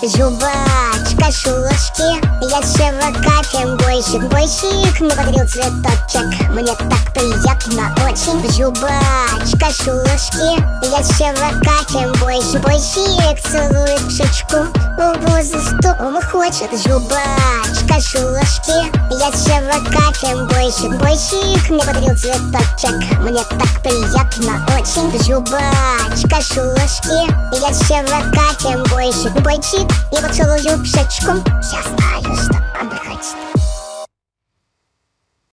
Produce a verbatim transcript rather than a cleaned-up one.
Жубачка, шушки, я широка, тем больше Бойщик мне подарил цветочек, мне так приятно очень. Жубачка, шушки, я широка, тем больше Бойщик целует щечку, за что он хочет. Жубачка, шушки, я широка, тем больше Бойщик мне подарил цветочек, мне так приятно очень. Жубачка, шушки, я широка, тем больше Бойчик, я поцелую в щечку. Я знаю, что он хочет.